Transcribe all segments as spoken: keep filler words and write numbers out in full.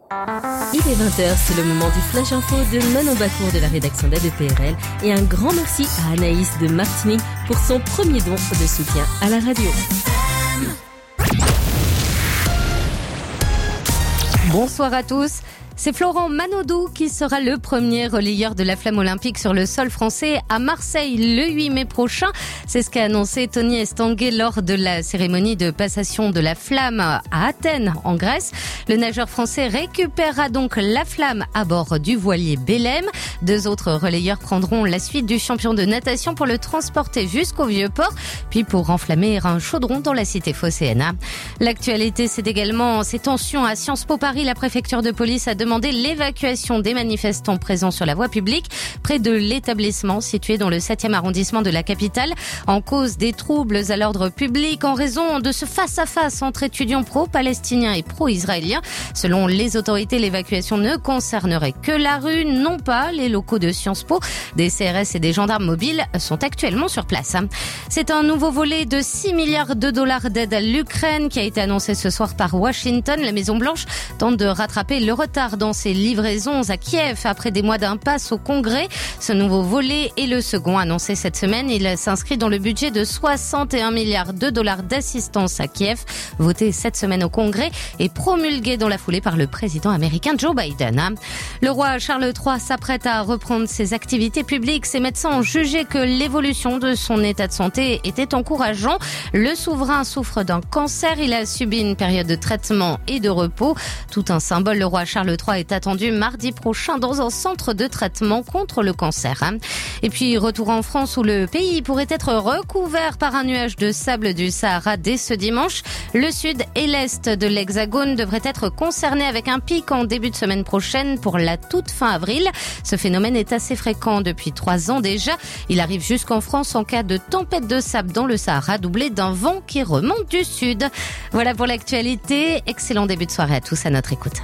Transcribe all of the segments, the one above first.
Il est vingt heures, c'est le moment du Flash Info de Manon Bacour de la rédaction d'A D P R L et un grand merci à Anaïs de Martigny pour son premier don de soutien à la radio. Bonsoir à tous. C'est Florent Manodou qui sera le premier relayeur de la flamme olympique sur le sol français à Marseille le huit mai prochain. C'est ce qu'a annoncé Tony Estanguet lors de la cérémonie de passation de la flamme à Athènes, en Grèce. Le nageur français récupérera donc la flamme à bord du voilier Belém. Deux autres relayeurs prendront la suite du champion de natation pour le transporter jusqu'au Vieux-Port, puis pour enflammer un chaudron dans la cité phocéenne. L'actualité, c'est également ces tensions à Sciences Po Paris. La préfecture de police a demandé l'évacuation des manifestants présents sur la voie publique près de l'établissement situé dans le septième arrondissement de la capitale, en cause des troubles à l'ordre public en raison de ce face-à-face entre étudiants pro-palestiniens et pro-israéliens. Selon les autorités, l'évacuation ne concernerait que la rue, non pas les locaux de Sciences Po. Des C R S et des gendarmes mobiles sont actuellement sur place. C'est un nouveau volet de six milliards de dollars d'aide à l'Ukraine qui a été annoncé ce soir par Washington. La Maison-Blanche tente de rattraper le retard dans ses livraisons à Kiev après des mois d'impasse au Congrès. Ce nouveau volet est le second annoncé cette semaine. Il s'inscrit dans le budget de soixante et un milliards de dollars d'assistance à Kiev, voté cette semaine au Congrès et promulgué dans la foulée par le président américain Joe Biden. Le roi Charles trois s'apprête à reprendre ses activités publiques. Ses médecins ont jugé que l'évolution de son état de santé était encourageant. Le souverain souffre d'un cancer. Il a subi une période de traitement et de repos. Tout un symbole, le roi Charles trois est attendu mardi prochain dans un centre de traitement contre le cancer. Et puis, retour en France où le pays pourrait être recouvert par un nuage de sable du Sahara dès ce dimanche. Le sud et l'est de l'Hexagone devraient être concernés avec un pic en début de semaine prochaine pour la toute fin avril. Ce phénomène est assez fréquent depuis trois ans déjà. Il arrive jusqu'en France en cas de tempête de sable dans le Sahara, doublé d'un vent qui remonte du sud. Voilà pour l'actualité. Excellent début de soirée à tous à notre écoute.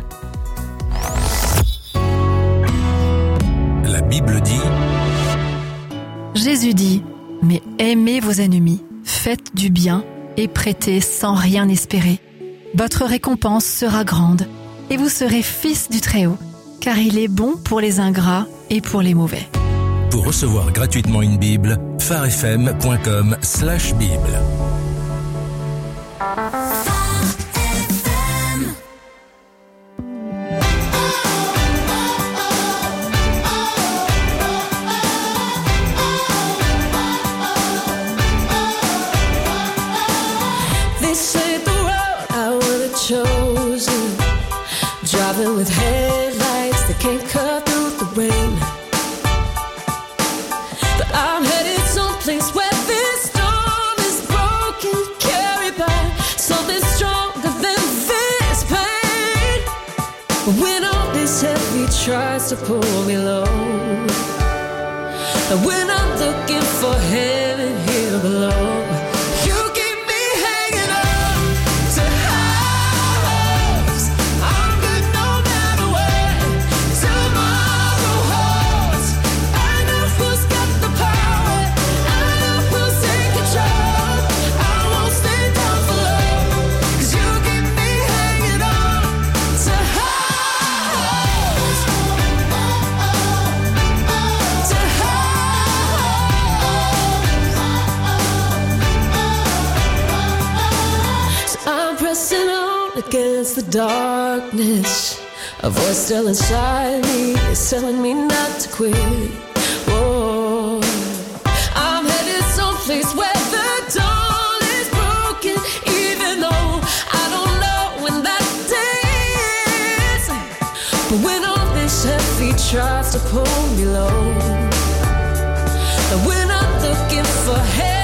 La Bible dit... Jésus dit, mais aimez vos ennemis, faites du bien et prêtez sans rien espérer. Votre récompense sera grande et vous serez fils du Très-Haut, car il est bon pour les ingrats et pour les mauvais. Pour recevoir gratuitement une Bible, pharefm point com slash Bible. Chosen, driving with headlights that can't cut through the rain. But I'm headed someplace where this storm is broken, carried by something stronger than this pain. But when all this heavy tries to pull me low, and when I'm looking for heaven here below, against the darkness, a voice still inside me is telling me not to quit. Whoa. I'm headed someplace where the dawn is broken, even though I don't know when that day is. But when all this heavy tries to pull me low, and when I'm looking for heaven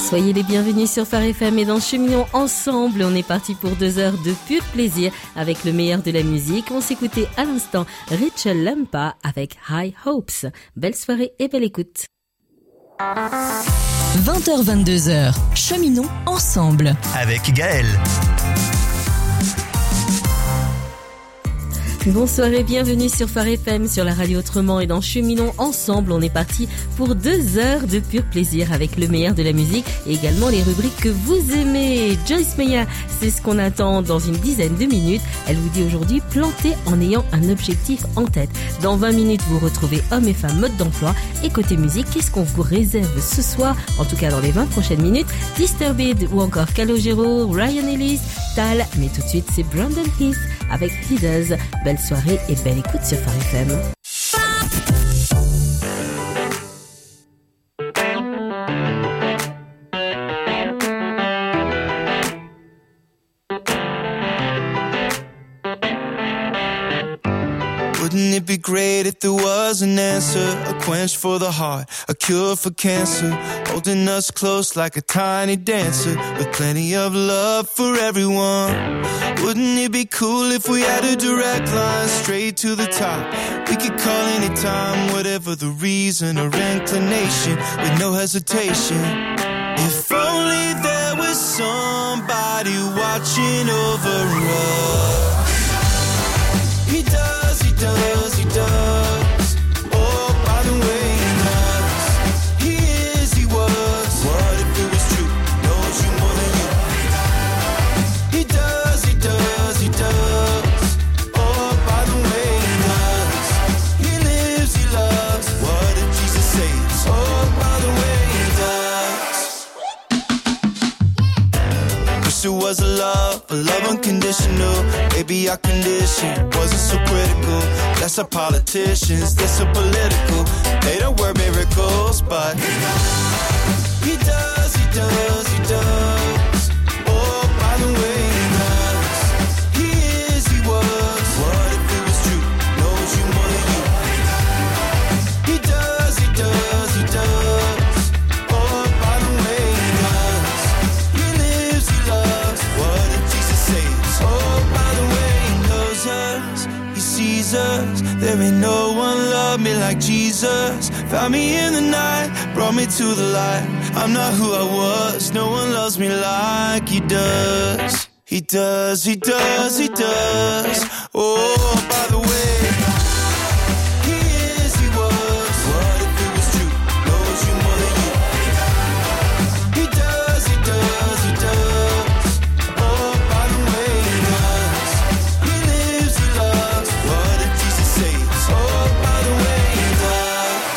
Soyez les bienvenus sur Phare F M et dans Cheminons ensemble. On est parti pour deux heures de pur plaisir avec le meilleur de la musique. On s'écoutait à l'instant Rachel Lampa avec High Hopes. Belle soirée et belle écoute. vingt heures vingt-deux heures, Cheminons ensemble avec Gaël. Bonsoir et bienvenue sur Phare F M, sur la radio autrement et dans Cheminons ensemble. On est parti pour deux heures de pur plaisir avec le meilleur de la musique et également les rubriques que vous aimez. Joyce Meyer, c'est ce qu'on attend dans une dizaine de minutes. Elle vous dit aujourd'hui planter en ayant un objectif en tête. Dans vingt minutes, vous retrouvez hommes et femmes mode d'emploi. Et côté musique, qu'est-ce qu'on vous réserve ce soir? En tout cas dans les vingt prochaines minutes, Disturbed ou encore Calogero, Ryan Ellis, Tal. Mais tout de suite, c'est Brandon Heath avec Heathers. Belle soirée et belle écoute sur Phare F M. Wouldn't it be great if there was an answer, a quench for the heart, a cure for cancer, holding us close like a tiny dancer, with plenty of love for everyone. Wouldn't it be cool if we had a direct line straight to the top? We could call anytime, whatever the reason or inclination, with no hesitation. If only there was somebody watching over us. He does, he does, he does. Oh, by the way, he does. He is, he was. What if it was true? Knows you more than you. He does, he does, he does. Oh, by the way, he does. He lives, he loves. What did Jesus say? Oh, by the way, he does. Wish it was a love, a love unconditional. Maybe our condition wasn't so critical. That's our politicians, they're so political. They don't work miracles, but he does, he does, he does. Oh, by the way, he does. He is, he was. What if it was true? Knows you more than you. He does, he does, he does. Oh, by the way, he does. He lives, he loves. What did Jesus say? Oh, by the way, he knows us. He sees us. There ain't no one love me like Jesus. Found me in the night, brought me to the light. I'm not who I was. No one loves me like he does. He does, he does, he does. Oh, by the way, he is, he was. What if it was true? Knows you more than you. He does, he does, he does. Oh, by the way, he does. He lives, he loves. What did Jesus say? Oh, by the way, he does.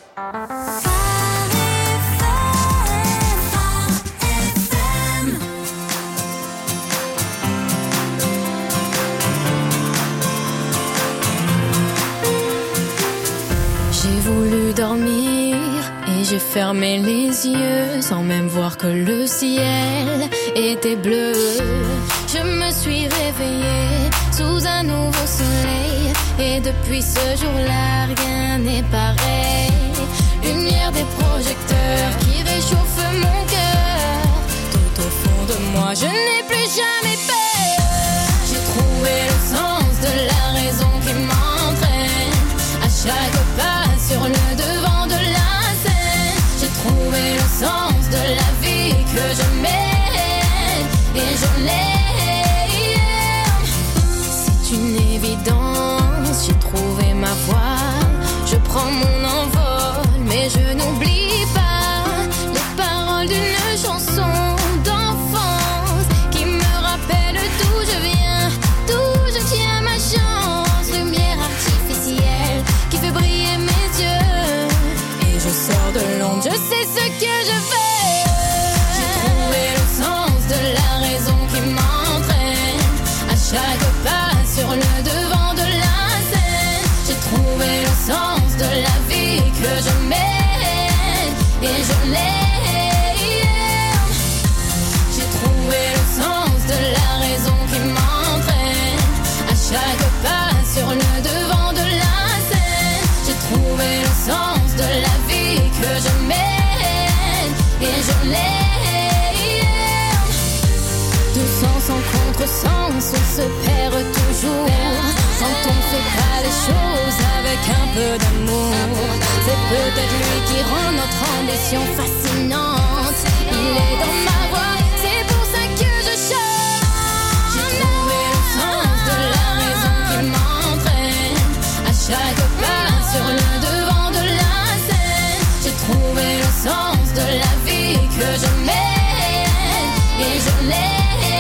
J'ai voulu dormir et j'ai fermé les yeux sans même voir que le ciel était bleu. Je me suis réveillée sous un nouveau soleil et depuis ce jour-là rien n'est pareil. Lumière des projecteurs qui réchauffe mon cœur. Tout au fond de moi je n'ai plus jamais peur. J'ai trouvé le sens de la raison qui m'entraîne à chaque pas sur le devant de la scène. J'ai trouvé le sens de la vie que je mène et je l'aime. C'est une évidence, j'ai trouvé ma voie. Je prends mon envol, mais je n'oublie pas les paroles d'une chanson d'enfance qui me rappelle d'où je viens, d'où je tiens ma chance. Lumière artificielle qui fait briller mes yeux et je sors de l'ombre, je sais ce que je fais. J'ai trouvé le sens de la raison qui m'entraîne à chaque pas sur le devant de la scène. J'ai trouvé le sens de la vie sens, on se perd toujours. Quand on fait pas les choses avec un peu d'amour, c'est peut-être lui qui rend notre ambition fascinante. Il est dans ma voix, c'est pour ça que je chante. J'ai trouvé le sens de la raison qui m'entraîne à chaque pas sur le devant de la scène. J'ai trouvé le sens de la vie que je mène et je l'aime.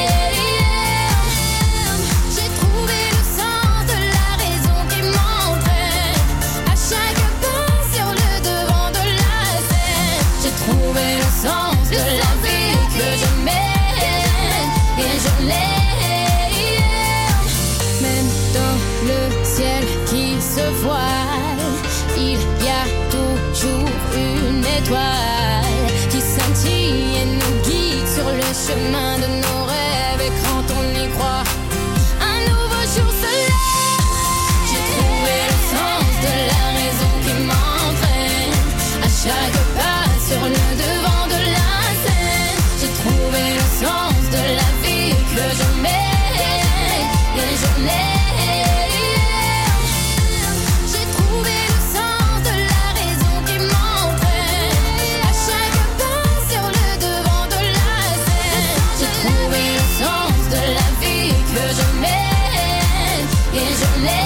J'ai trouvé le sens de la raison qui m'entraîne à chaque pas sur le devant de la scène. J'ai trouvé le sens de la vie que je mène et je l'aime. Même dans le ciel qui se voile, il y a toujours une étoile qui scintille et nous guide sur le chemin de nos rêves. Et quand on y croit, un nouveau jour se lève. J'ai trouvé le sens de la raison qui m'entraîne à chaque pas sur le devant de la scène. J'ai trouvé le sens de la vie que je mène et je l'aime. J'ai trouvé le sens de la raison qui m'entraîne à chaque pas sur le devant de la scène. J'ai trouvé le sens de la vie que je mène et je l'aime.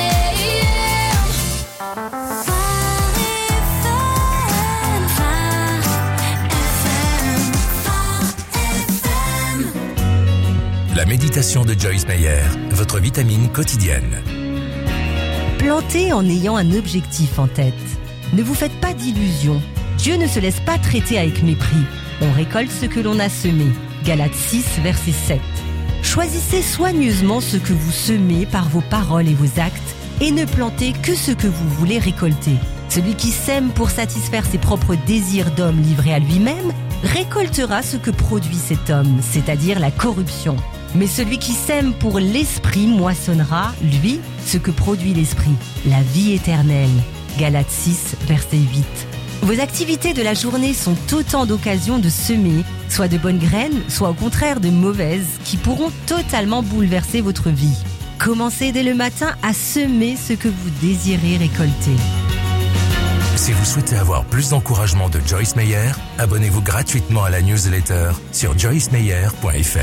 La méditation de Joyce Meyer, votre vitamine quotidienne. Plantez en ayant un objectif en tête. Ne vous faites pas d'illusions. Dieu ne se laisse pas traiter avec mépris. On récolte ce que l'on a semé. Galates six, verset sept. Choisissez soigneusement ce que vous semez par vos paroles et vos actes et ne plantez que ce que vous voulez récolter. Celui qui sème pour satisfaire ses propres désirs d'homme livré à lui-même récoltera ce que produit cet homme, c'est-à-dire la corruption. Mais celui qui sème pour l'esprit moissonnera, lui, ce que produit l'esprit, la vie éternelle. Galates six, verset huit. Vos activités de la journée sont autant d'occasions de semer, soit de bonnes graines, soit au contraire de mauvaises, qui pourront totalement bouleverser votre vie. Commencez dès le matin à semer ce que vous désirez récolter. Si vous souhaitez avoir plus d'encouragement de Joyce Meyer, abonnez-vous gratuitement à la newsletter sur joyce meyer point f r.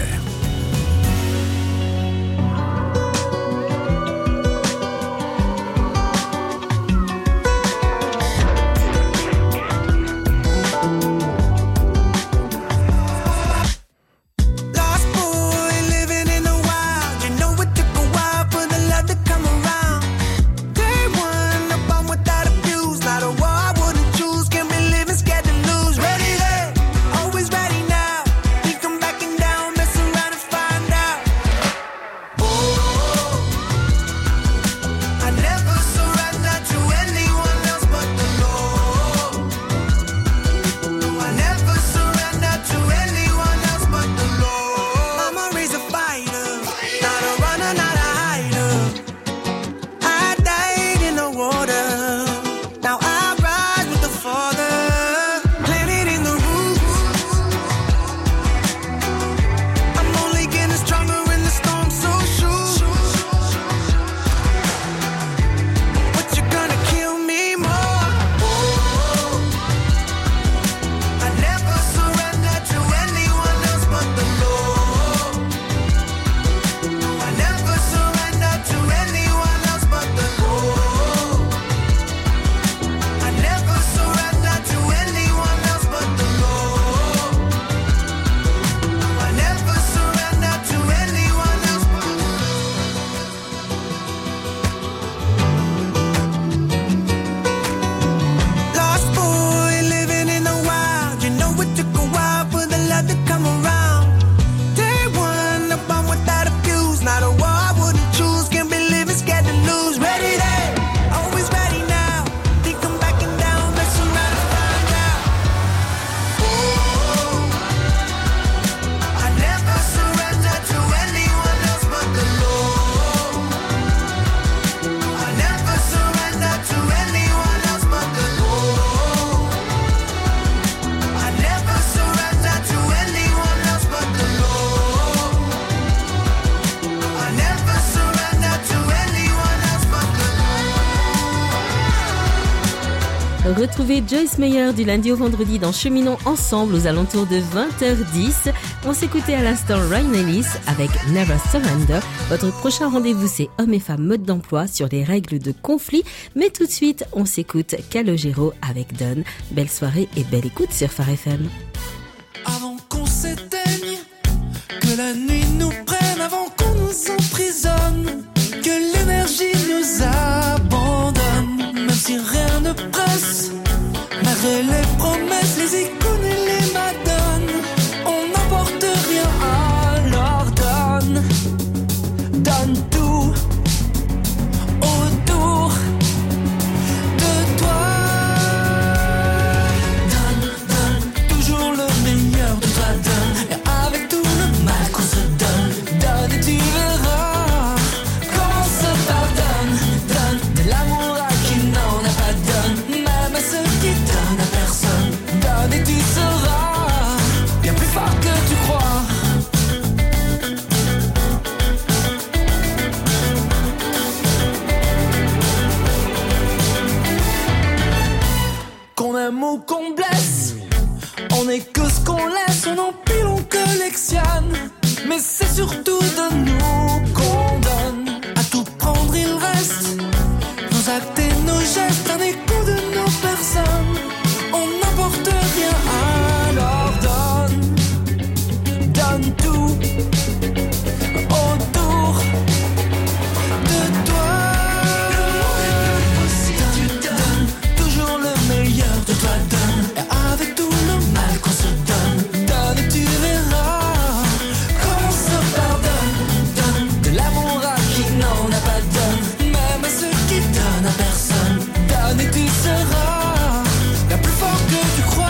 Ready, there, always ready now. Think I'm backing down, messing around and Retrouvez Joyce Meyer du lundi au vendredi dans Cheminons ensemble aux alentours de vingt heures dix. On s'écoutait à l'instant Ryan Ellis avec Never Surrender. Votre prochain rendez-vous, c'est Hommes et femmes mode d'emploi sur les règles de conflit. Mais tout de suite, on s'écoute Calogero avec Don. Belle soirée et belle écoute sur Phare F M. Avant qu'on s'éteigne, que la nuit nous prenne, avant qu'on nous emprisonne, que l'énergie nous abandonne, même si rien ne presse, malgré les promesses, les icônes et les madones, on n'emporte rien, alors donne, donne tout autour de toi. Donne, donne toujours le meilleur de toi, donne, et avec tout le mal qu'on se donne, donne et tu verras comment on se pardonne. Donne de l'amour à qui n'en a pas, donne même à ceux qui donnent à personne. Donne et tu seras bien plus fort que tu crois. Qu'on aime ou qu'on blesse, on est que ce qu'on laisse, on empile, on collectionne. Mais c'est surtout de nous qu'on donne. À tout prendre il reste nos actes et nos gestes, un écho de nos personnes. On n'emporte rien, alors donne, donne tout autour de toi. Donne toujours le meilleur de toi, donne, et avec tout le mal qu'on se donne, donne et tu verras comment on se pardonne. Donne de l'amour à qui n'en a pas, donne même à ceux qui donnent à personne. Donne et tu seras bien plus fort que tu crois.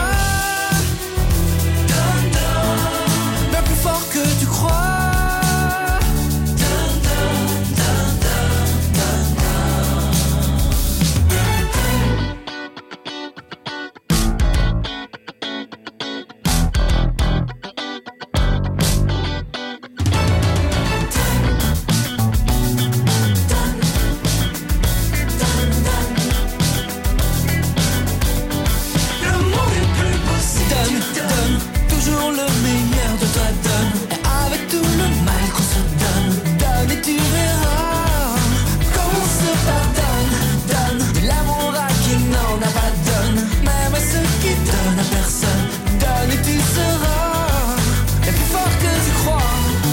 Donne, donne, bien plus fort que tu crois. Donne, donne, donne, donne, donne, le monde est plus beau si donne, tu donnes. Toujours le meilleur de toi, donne, et avec tout le mal qu'on se donne, donne et tu verras comment on se pardonne. Donne de l'amour à qui n'en a pas, donne même à ceux qui donnent à personne. Donne et tu seras bien plus fort que tu crois.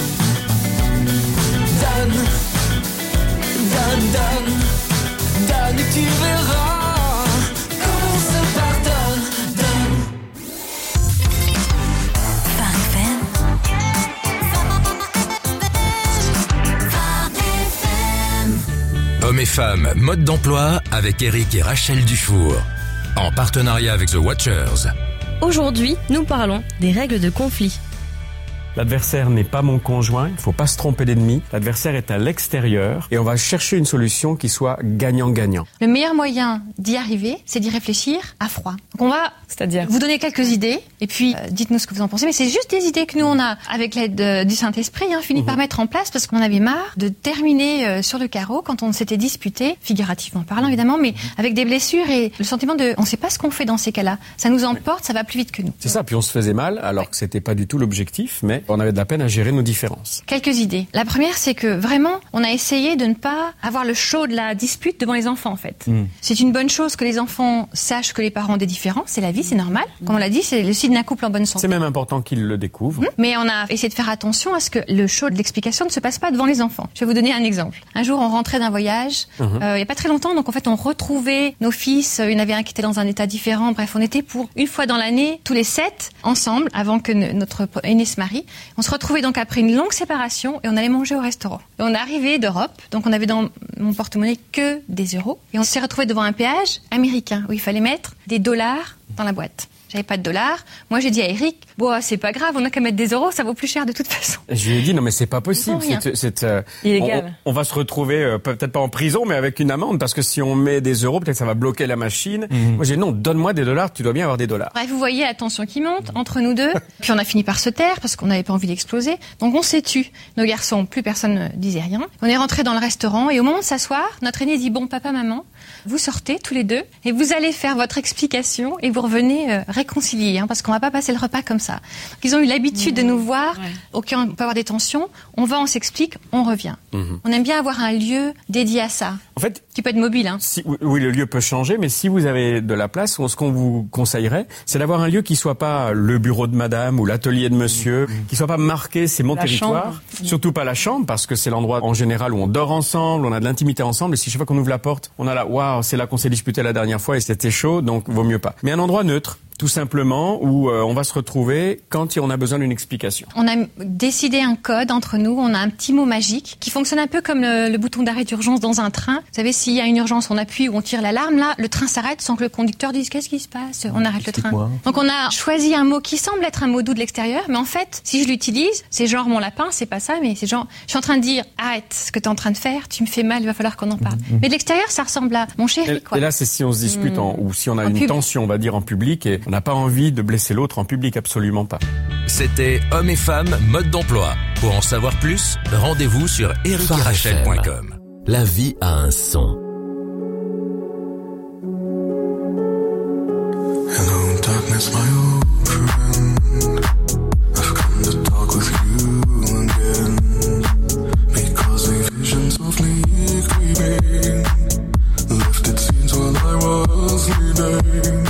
Donne, donne, donne, donne et tu verras comment on se pardonne. Donne. Phare F M. Phare F M. Hommes et femmes, mode d'emploi avec Eric et Rachel Dufour. En partenariat avec The Watchers. Aujourd'hui, nous parlons des règles de conflit. L'adversaire n'est pas mon conjoint, il ne faut pas se tromper d'ennemi. L'adversaire est à l'extérieur et on va chercher une solution qui soit gagnant-gagnant. Le meilleur moyen d'y arriver, c'est d'y réfléchir à froid. Donc on va C'est-à-dire vous donner quelques idées et puis euh, dites-nous ce que vous en pensez. Mais c'est juste des idées que nous on a, avec l'aide euh, du Saint-Esprit, hein, fini mmh. par mettre en place parce qu'on avait marre de terminer euh, sur le carreau quand on s'était disputé, figurativement parlant évidemment, mais avec des blessures et le sentiment de on ne sait pas ce qu'on fait dans ces cas-là. Ça nous emporte, ça va plus vite que nous. C'est ça, puis on se faisait mal alors ouais. que c'était pas du tout l'objectif, mais on avait de la peine à gérer nos différences. Quelques idées. La première, c'est que vraiment, on a essayé de ne pas avoir le show de la dispute devant les enfants, en fait. Mmh. C'est une bonne chose que les enfants sachent que les parents ont des différences. C'est la vie, c'est normal. Comme on l'a dit, c'est le signe d'un couple en bonne santé. C'est même important qu'ils le découvrent. Mmh. Mais on a essayé de faire attention à ce que le show de l'explication ne se passe pas devant les enfants. Je vais vous donner un exemple. Un jour, on rentrait d'un voyage, mmh. euh, il n'y a pas très longtemps, donc en fait, on retrouvait nos fils. Il y en avait un qui était dans un état différent. Bref, on était pour une fois dans l'année, tous les sept, ensemble, avant que notre aîné se marie. On se retrouvait donc après une longue séparation et on allait manger au restaurant. Et on est arrivé d'Europe, donc on avait dans mon porte-monnaie que des euros. Et on s'est retrouvé devant un péage américain où il fallait mettre des dollars dans la boîte. J'avais pas de dollars. Moi, j'ai dit à Eric, bon, c'est pas grave, on a qu'à mettre des euros, ça vaut plus cher de toute façon. Je lui ai dit, non, mais c'est pas possible. C'est, c'est, euh, illégal. On, on va se retrouver, euh, peut-être pas en prison, mais avec une amende, parce que si on met des euros, peut-être que ça va bloquer la machine. Mmh. Moi, j'ai dit, non, donne-moi des dollars, tu dois bien avoir des dollars. Bref, vous voyez la tension qui monte entre nous deux. Puis on a fini par se taire, parce qu'on n'avait pas envie d'exploser. Donc on s'est tu. Nos garçons, plus personne ne disait rien. On est rentré dans le restaurant, et au moment de s'asseoir, notre aîné dit, bon, papa, maman, vous sortez tous les deux et vous allez faire votre explication et vous revenez euh, réconciliés, hein, parce qu'on va pas passer le repas comme ça. Donc, ils ont eu l'habitude mmh. de nous voir, ouais. ok, on peut avoir des tensions, on va, on s'explique, on revient. Mmh. On aime bien avoir un lieu dédié à ça. En fait, qui peut être mobile. Hein. Si, oui, le lieu peut changer, mais si vous avez de la place, ce qu'on vous conseillerait, c'est d'avoir un lieu qui soit pas le bureau de madame ou l'atelier de monsieur, mmh. qui soit pas marqué, c'est mon la territoire. Chambre. Surtout pas la chambre, parce que c'est l'endroit en général où on dort ensemble, on a de l'intimité ensemble, et si chaque fois qu'on ouvre la porte, on a là, waouh, c'est là qu'on s'est disputé la dernière fois et c'était chaud, donc vaut mieux pas. Mais un endroit neutre, tout simplement, où euh, on va se retrouver quand on a besoin d'une explication. On a décidé un code entre nous, on a un petit mot magique qui fonctionne un peu comme le, le bouton d'arrêt d'urgence dans un train. Vous savez, s'il y a une urgence, on appuie ou on tire l'alarme, là, le train s'arrête sans que le conducteur dise « qu'est-ce qui se passe ?» On arrête le train. Donc on a choisi un mot qui semble être un mot doux de l'extérieur, mais en fait, si je l'utilise, c'est genre mon lapin, c'est pas ça, mais c'est genre, je suis en train de dire « arrête ce que tu es en train de faire, tu me fais mal, il va falloir qu'on en parle. Mmh. » Mais de l'extérieur, ça ressemble à « mon chéri », quoi. Et là, c'est si on se dispute, mmh. en, ou si on a en une pub. tension, on va dire, en public, et on n'a pas envie de blesser l'autre en public, absolument pas. C'était Hommes et Femmes, mode d'emploi. Pour en savoir plus, rendez-vous sur eric et rachel point com. La vie a un son. Hello, darkness, my old friend. I've come to talk with you again. Because a vision softly creeping left its scenes while I was sleeping.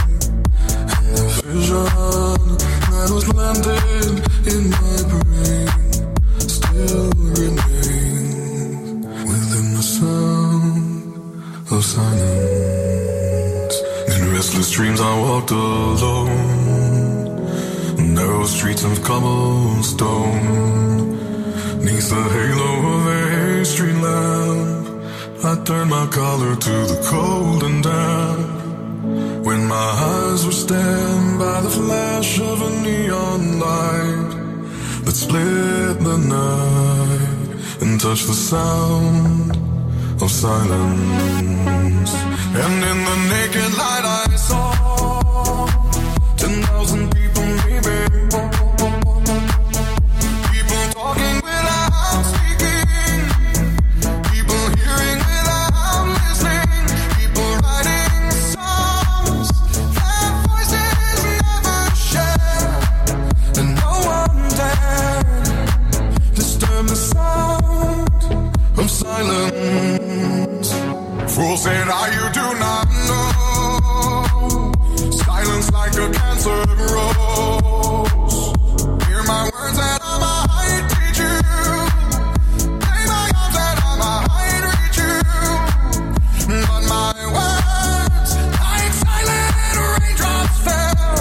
Vision that was landed in my brain still remains within the sound of silence. In restless dreams I walked alone, narrow streets of cobblestone. Neath the halo of a street lamp, I turned my collar to the cold and damp. When my eyes were stabbed by the flash of a neon light that split the night and touched the sound of silence. And in the naked light I saw ten thousand people maybe, people talking without speaking, people hearing without listening, people writing songs that voices never share, and no one dared disturb the sound of silence. Fool said, "Ah, you do not know. Silence like a cancer grows. Hear my words and I might teach you. Lay my arms and I might reach you. But my words, like silent raindrops fell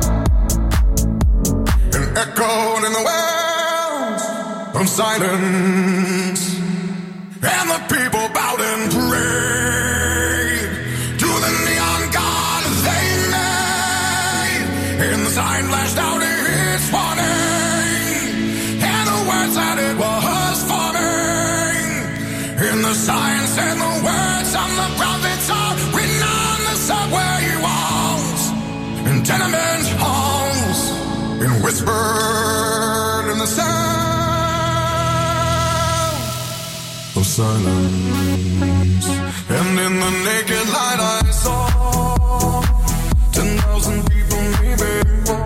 and echoed in the wells of silence. And the people bowed and prayed to the neon god they made. And the sign flashed out its warning, and the words that it was forming. And the sign said the words on the prophets are written on the subway walls and tenement halls, and whispered in the sound of silence. And in the naked light I saw ten thousand people maybe,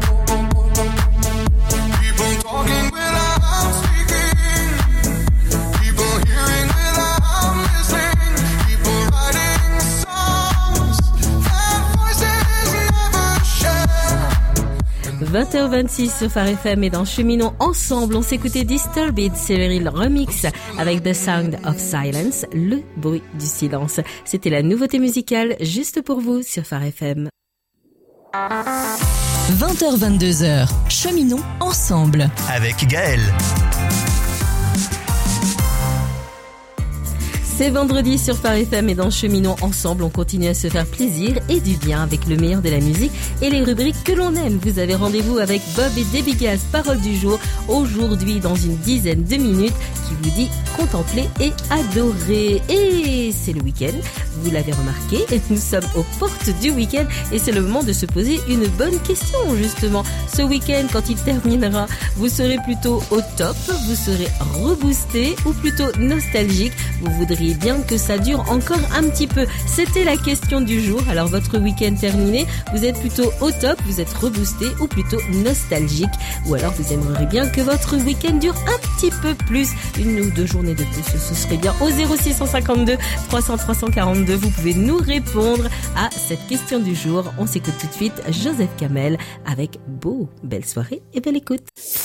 people talking without speaking, people hearing without listening, people writing songs that voices never share. vingt heures vingt-six sur Phare F M et dans Cheminons ensemble, on s'écoutait Disturbed Cyril Remix avec The Sound of Silence, le bruit du silence. C'était la nouveauté musicale juste pour vous sur Phare F M. vingt heures vingt-deux heures, Cheminons ensemble avec Gaël. C'est vendredi sur Phare F M et dans Cheminons ensemble, on continue à se faire plaisir et du bien avec le meilleur de la musique et les rubriques que l'on aime. Vous avez rendez-vous avec Bob et Debbie Gaz, parole du jour, aujourd'hui dans une dizaine de minutes, qui vous dit contempler et adorer. Et c'est le week-end, vous l'avez remarqué, nous sommes aux portes du week-end et c'est le moment de se poser une bonne question justement. Ce week-end, quand il terminera, vous serez plutôt au top, vous serez reboosté ou plutôt nostalgique, vous voudriez espériez bien que ça dure encore un petit peu. C'était la question du jour. Alors votre week-end terminé, vous êtes plutôt au top, vous êtes reboosté ou plutôt nostalgique, ou alors vous aimeriez bien que votre week-end dure un petit peu plus, une ou deux journées de plus, ce serait bien. Au zéro six cent cinquante-deux trois cents trois cent quarante-deux, vous pouvez nous répondre à cette question du jour. On s'écoute tout de suite Joseph Kamel avec Beau. Belle soirée et belle écoute.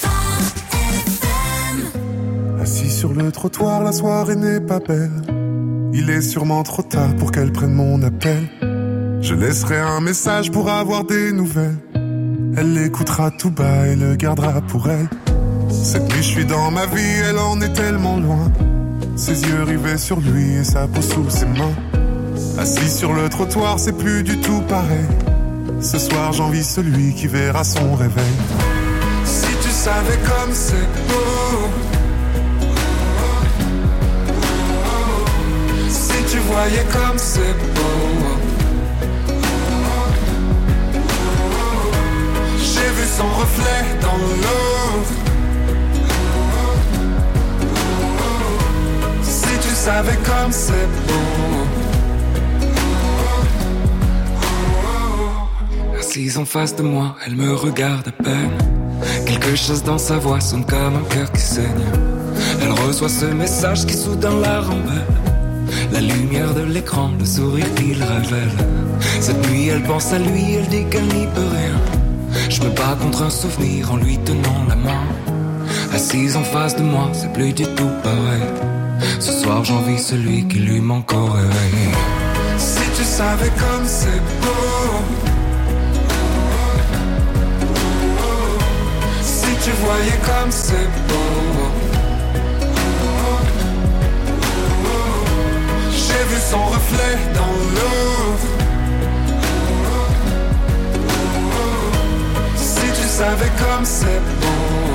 Assis sur le trottoir, la soirée n'est pas belle. Il est sûrement trop tard pour qu'elle prenne mon appel. Je laisserai un message pour avoir des nouvelles. Elle l'écoutera tout bas et le gardera pour elle. Cette nuit je suis dans ma vie, elle en est tellement loin. Ses yeux rivés sur lui et sa peau sous ses mains. Assis sur le trottoir, c'est plus du tout pareil. Ce soir j'envie celui qui verra son réveil. Si tu savais comme c'est beau, si tu voyais comme c'est beau. J'ai vu son reflet dans l'eau. Si tu savais comme c'est beau. Assise en face de moi, elle me regarde à peine. Quelque chose dans sa voix sonne comme un cœur qui saigne. Elle reçoit ce message qui soudain la rend belle. La lumière de l'écran, le sourire qu'il révèle. Cette nuit elle pense à lui, elle dit qu'elle n'y peut rien. Je me bats contre un souvenir en lui tenant la main. Assise en face de moi, c'est plus du tout pareil. Ce soir j'envie celui qui lui manque au réveil. Si tu savais comme c'est beau, si tu voyais comme c'est beau. J'ai vu son reflet dans l'eau. Si tu savais comme c'est beau.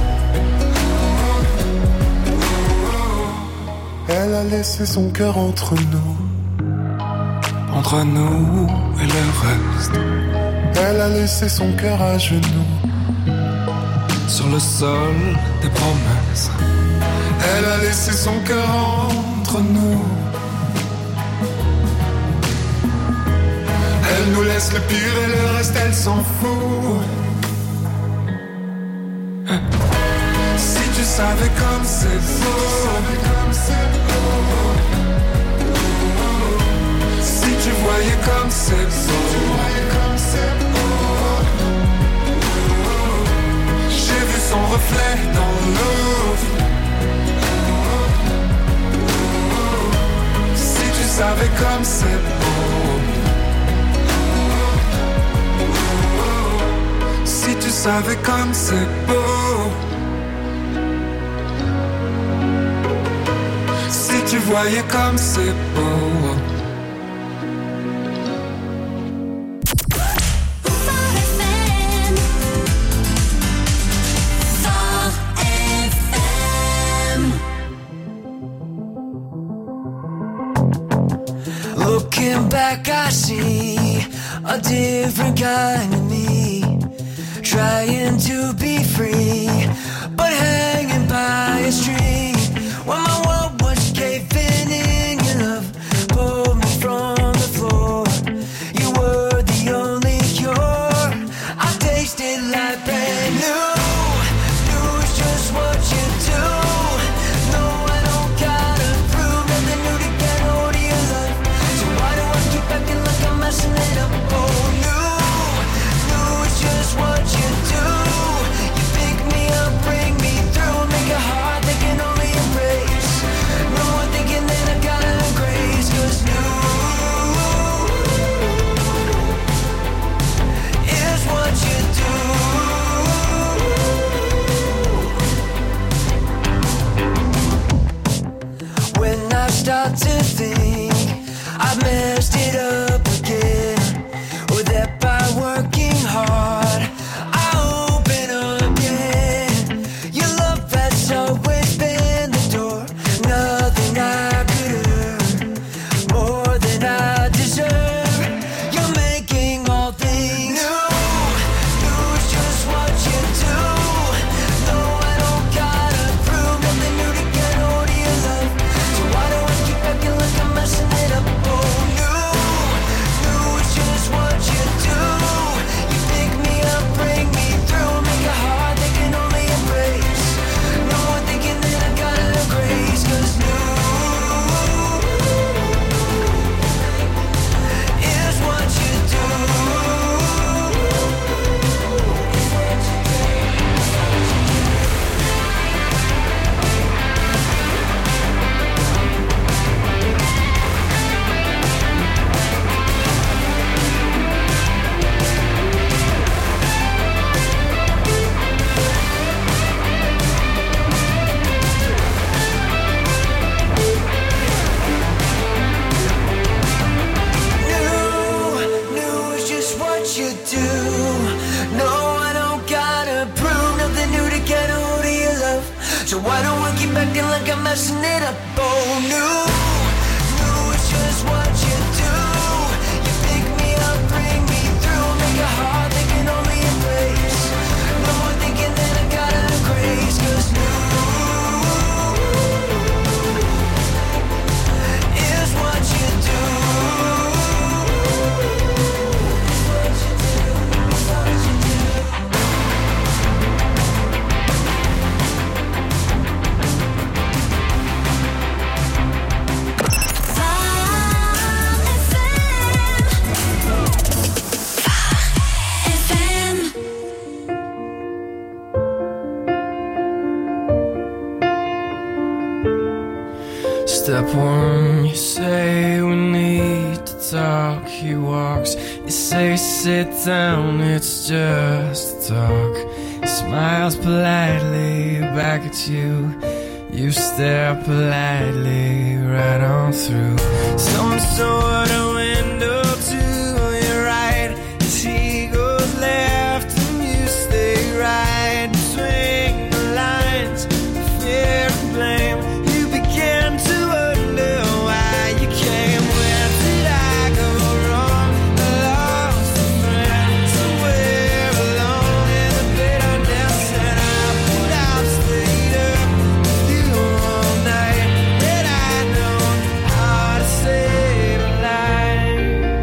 Elle a laissé son cœur entre nous, entre nous et le reste. Elle a laissé son cœur à genoux, sur le sol des promesses. Elle a laissé son cœur entre nous. Elle nous laisse le pire et le reste elle s'en fout. Si tu savais comme c'est beau, si tu voyais comme c'est beau. J'ai vu son reflet dans l'eau. Si tu savais comme c'est beau. Si tu savais comme c'est beau. Si tu voyais comme c'est beau. Looking back I see a different kind of me, trying to be free, but hanging by a string. When my world was caving in, your love pulled me from the floor. You were the only cure. I tasted like brand new. New is just what you do. No, I don't gotta prove nothing new to get hold of your love. So why do I keep acting like I'm messing it up? Oh, new, new is just what you do. You pick me up, bring me through, make it hard, they can So why don't we keep acting like I'm messing it up? Oh, no, no, it's just what you do. You pick me up, bring me through, make a heart that can only embrace. No more thinking that I got a grace, cause no is what you do. Step one, you say we need to talk. He walks, you say sit down, it's just a talk. He smiles politely back at you. You stare politely right on through some sort of window to your right. As he goes left and you stay right between the lines, fear and blame. You begin to wonder why you came. Where did I go wrong? I lost a friend somewhere alone in the bitterness, and I put out stayed up with you all night. That I know how to save a life.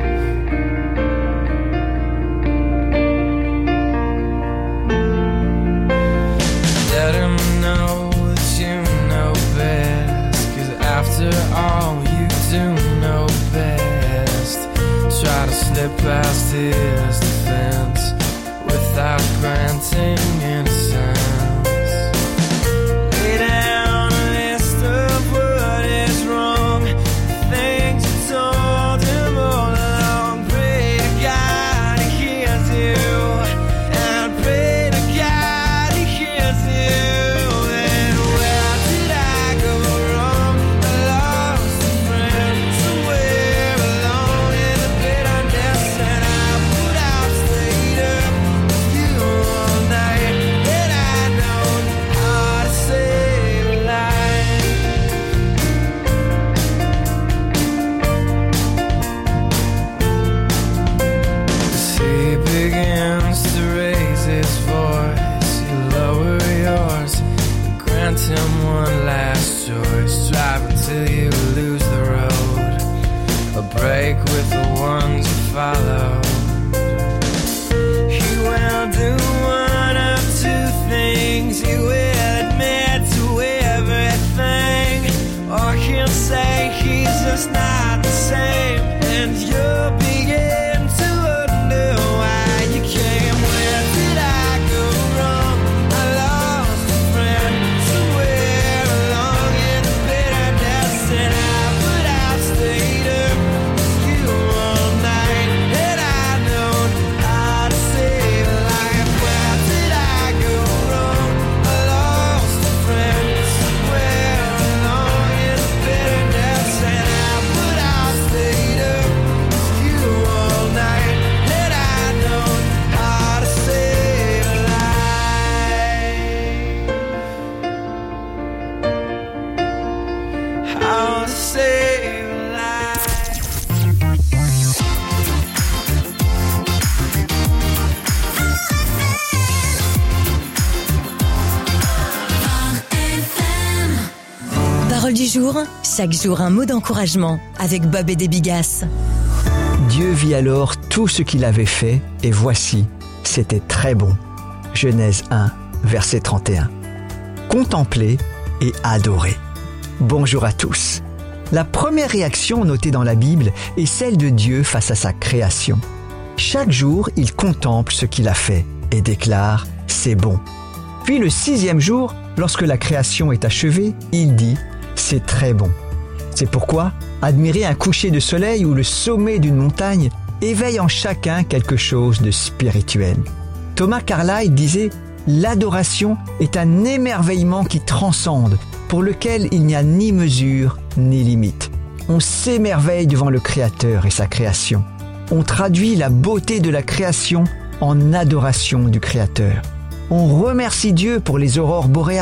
Let him know that you know best, 'cause after all you do know best. Try to slip past his defense without granting innocence. Lay down a list of what is wrong, things you told him all along. Pray to God he hears you, and pray to God he hears you. Then where did I go wrong? I lost a friend somewhere alone in the bitterness, and I put out stayed up with you all night. Then I know how to save a life. As he begins to raise his voice, you lower yours, grant him one last choice. Drive until you lose the road, a break with the ones you follow. He will do one of two things. He will admit to everything, or he'll say he's just not the same, and you'll begin to wonder why you came. Where did I go wrong? I lost a friend somewhere along in the bitterness, and I put out stayed up with you all night. And I know how to save a life. Where did I go wrong? I lost a friend somewhere along in the bitterness, and I put out stayed up with you all night. And I know how to save a life. How to save a life. Parole du jour, chaque jour un mot d'encouragement avec Bob et des Bigasses. Dieu vit alors tout ce qu'il avait fait, et voici, c'était très bon. Genèse un, verset trente et un. Contempler et adorer. Bonjour à tous. La première réaction notée dans la Bible est celle de Dieu face à sa création. Chaque jour, il contemple ce qu'il a fait et déclare « c'est bon ». Puis le sixième jour, lorsque la création est achevée, il dit « c'est très bon ». C'est pourquoi admirer un coucher de soleil ou le sommet d'une montagne éveille en chacun quelque chose de spirituel. Thomas Carlyle disait « l'adoration est un émerveillement qui transcende, pour lequel il n'y a ni mesure ni limite. On s'émerveille devant le Créateur et sa création. On traduit la beauté de la création en adoration du Créateur. On remercie Dieu pour les aurores boréales,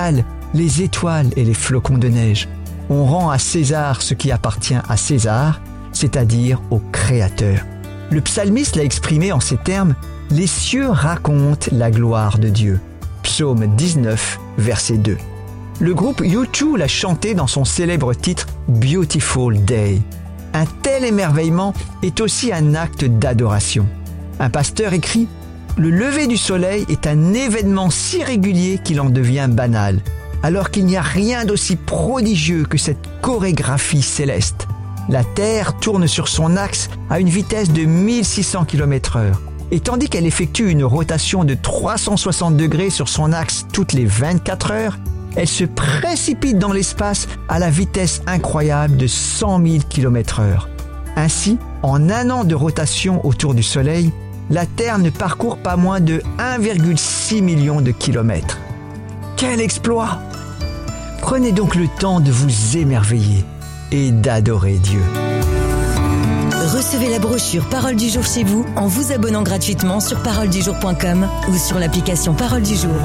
les étoiles et les flocons de neige. On rend à César ce qui appartient à César, c'est-à-dire au Créateur. Le psalmiste l'a exprimé en ces termes, « Les cieux racontent la gloire de Dieu ». Psaume dix-neuf, verset deux. Le groupe U deux l'a chanté dans son célèbre titre « Beautiful Day ». Un tel émerveillement est aussi un acte d'adoration. Un pasteur écrit « Le lever du soleil est un événement si régulier qu'il en devient banal, alors qu'il n'y a rien d'aussi prodigieux que cette chorégraphie céleste. La Terre tourne sur son axe à une vitesse de mille six cents kilomètres heure. Et tandis qu'elle effectue une rotation de trois cent soixante degrés sur son axe toutes les vingt-quatre heures, elle se précipite dans l'espace à la vitesse incroyable de cent mille kilomètres heure. Ainsi, en un an de rotation autour du Soleil, la Terre ne parcourt pas moins de un virgule six million de kilomètres. Quel exploit! Prenez donc le temps de vous émerveiller et d'adorer Dieu. Recevez la brochure Parole du jour chez vous en vous abonnant gratuitement sur parole du jour point com ou sur l'application Parole du jour.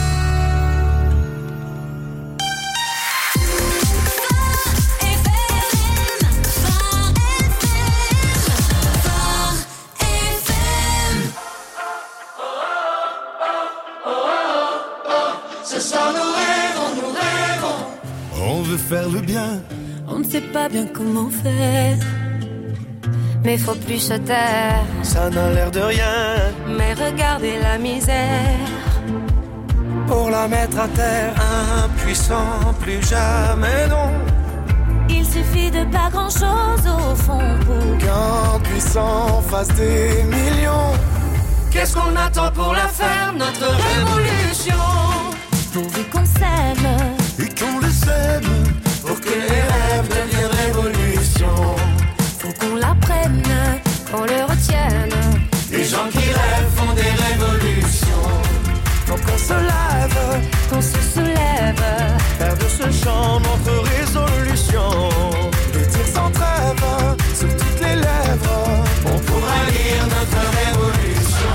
Ce soir nous rêvons, nous rêvons. On veut faire le bien. On ne sait pas bien comment faire. Mais faut plus se taire. Ça n'a l'air de rien. Mais regardez la misère. Pour la mettre à terre, impuissant, plus jamais non. Il suffit de pas grand chose au fond pour qu'un puissant fasse des millions. Qu'est-ce qu'on attend pour la faire, notre révolution? Pourvu qu'on s'aime et qu'on le sème, pour que les rêves deviennent révolution. Faut qu'on l'apprenne, qu'on le retienne. Les gens qui rêvent font des révolutions. Faut qu'on se lève, qu'on se soulève, faire de ce chant notre résolution. Le dire sans trêve, sur toutes les lèvres, on pourra lire notre révolution.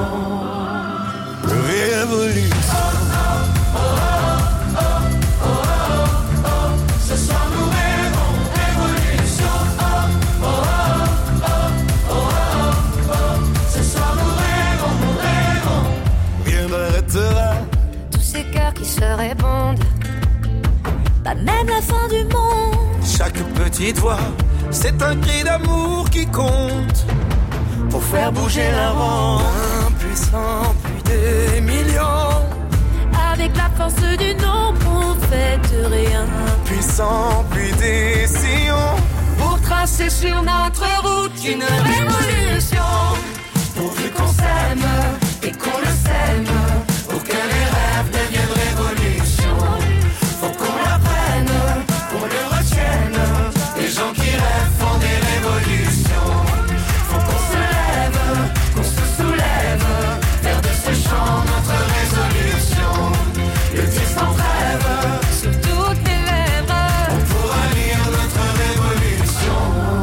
Révolution. Oh, oh, oh, oh, oh, oh, oh. Ce soir nous rêvons révolution. Oh, oh, oh, oh, oh, oh. Ce soir nous rêvons, nous rêvons. Rien n'arrêtera tous ces cœurs qui se répondent. Pas même la fin du monde. Chaque petite voix, c'est un cri d'amour qui compte. Pour faire bouger la ronde. Impuissant, plus des millions. Avec la force du nombre, on fait rien. Puissant, puis des sillons. Pour tracer sur notre route une révolution. Pourvu qu'on s'aime et qu'on le sème. Pour que les rêves deviennent révolution. Faut qu'on l'apprenne, qu'on le retienne. Les gens qui rêvent font des révolutions. Faut qu'on se lève, qu'on se soulève. Faire de ce chant notre résolution. Le dire sans trêve, sur toutes les lèvres, on pourra lire notre révolution.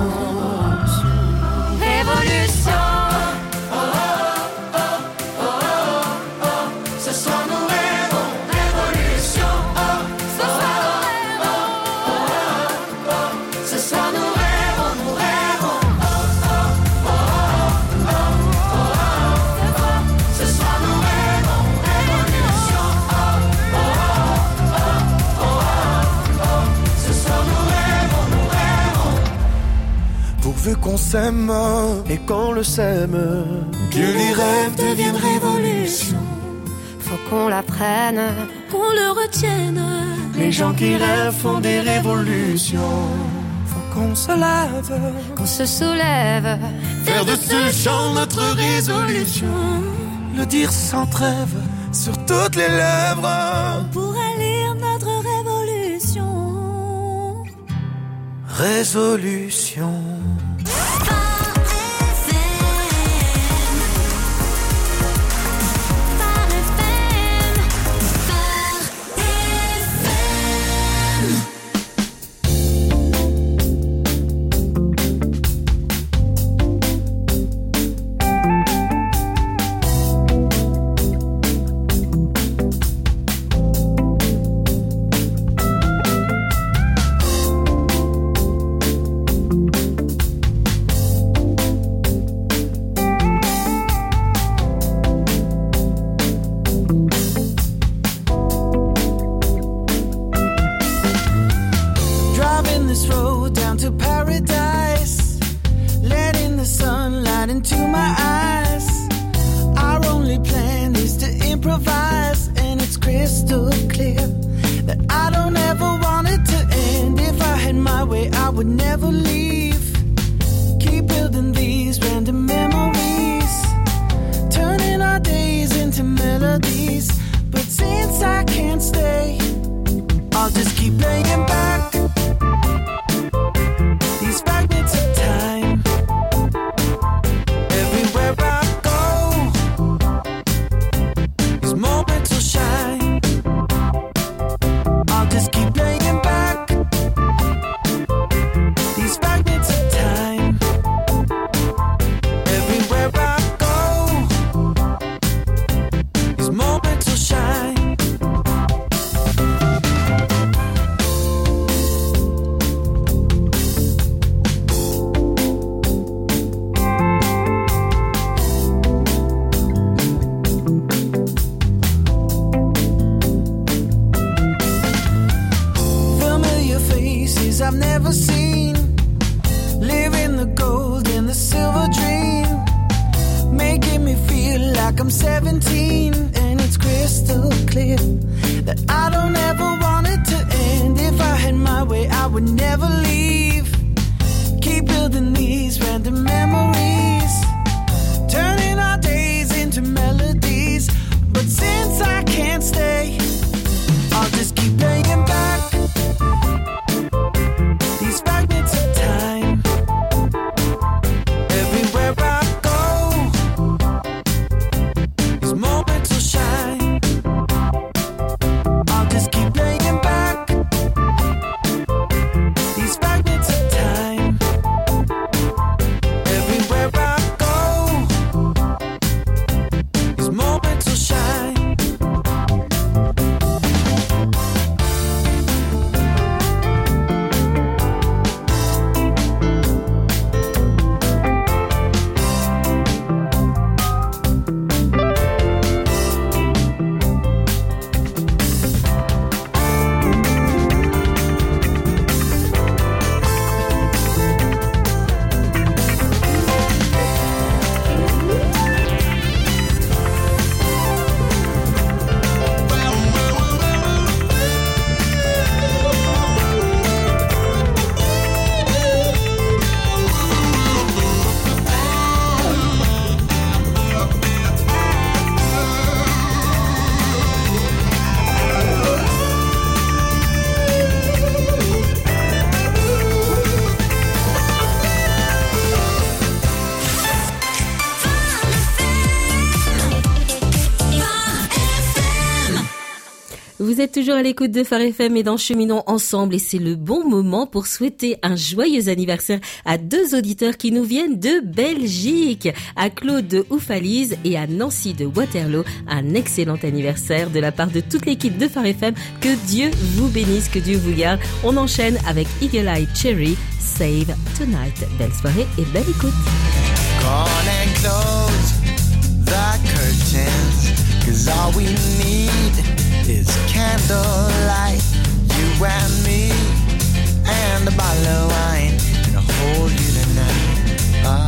Révolution. Oh, oh, oh, oh, oh, oh. Ce soir nous rêvons révolution. Oh, ce soir nous rêvons. Oh, oh, oh. Ce soir nous rêvons, nous rêvons. Oh, oh, oh, oh, oh, oh. Ce soir nous rêvons révolution. Oh, oh, oh, oh, oh, oh. Ce soir nous rêvons, nous rêvons. Pourvu qu'on s'aime et qu'on le sème, que les rêves deviennent révolution. Faut qu'on l'apprenne, qu'on le retienne. Les gens qui rêvent font des révolutions. Faut qu'on se lève, qu'on se soulève. Faire de ce chant notre résolution. Le dire sans trêve, sur toutes les lèvres. On pourra lire notre révolution. Résolution. into my eyes. Our only plan is to improvise, and it's crystal clear that I don't ever want it to end. If I had my way, I would never leave. Keep building these random memories, turning our days into melodies. But since I can't stay, I'll just keep playing back these fragments of time. Everywhere I go, these moments will shine. I'll just keep playing back these fragments of time. Everywhere I go, these moments will shine. I've never seen, living the gold and the silver dream, making me feel like I'm seventeen. And it's crystal clear that I don't ever want it to end. If I had my way, I would never leave. Keep building these random memories, turning our days into melodies. But since I can't stay, I'll just keep playing back these fragments of time. Everywhere I go, these moments will shine. I'll just keep playing back these fragments of time. Everywhere I go, these moments will shine. Vous êtes toujours à l'écoute de Phare F M et dans Cheminons ensemble, et c'est le bon moment pour souhaiter un joyeux anniversaire à deux auditeurs qui nous viennent de Belgique, à Claude de Oufalise et à Nancy de Waterloo. Un excellent anniversaire de la part de toute l'équipe de Phare F M. Que Dieu vous bénisse, que Dieu vous garde. On enchaîne avec Eagle Eye Cherry, Save Tonight. Belle soirée et belle écoute. Gone and close the curtains, 'cause all we need is candlelight, you and me, and a bottle of wine, and I'll hold you tonight. Oh.